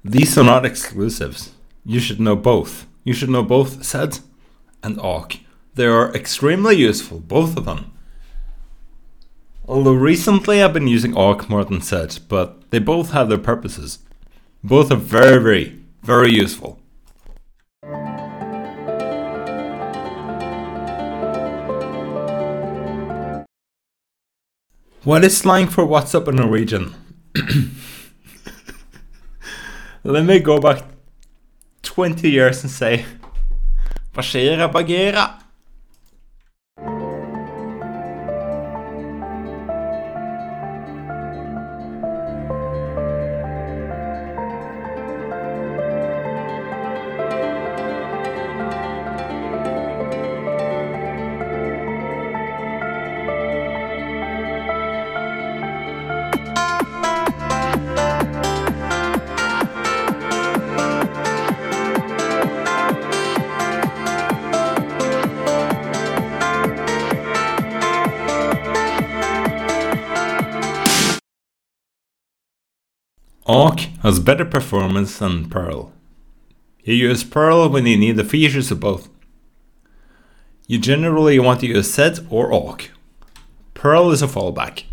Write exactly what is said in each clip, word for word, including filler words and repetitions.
These are not exclusives. You should know both. You should know both Sed and Awk. They are extremely useful, both of them. Although recently I've been using Awk more than Sed, but they both have their purposes. Both are very, very, very useful. What is slang for what's up in Norwegian? Let me go back twenty years and say Hva skjer, bagera? Awk has better performance than Pearl. You use Pearl when you need the features of both. You generally want to use Sed or Awk. Pearl is a fallback.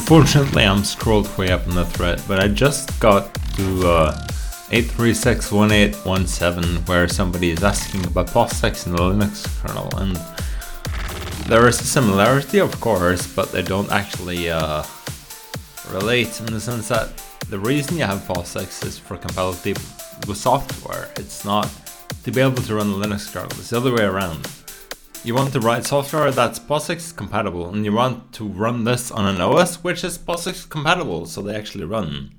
Unfortunately, I'm scrolled way up in the thread, but I just got to uh, eight three six one eight one seven, where somebody is asking about POSIX in the Linux kernel, and there is a similarity, of course, but they don't actually uh, relate, in the sense that the reason you have POSIX is for compatibility with software. It's not to be able to run the Linux kernel. It's the other way around. You want to write software that's POSIX compatible, and you want to run this on an O S which is POSIX compatible, so they actually run.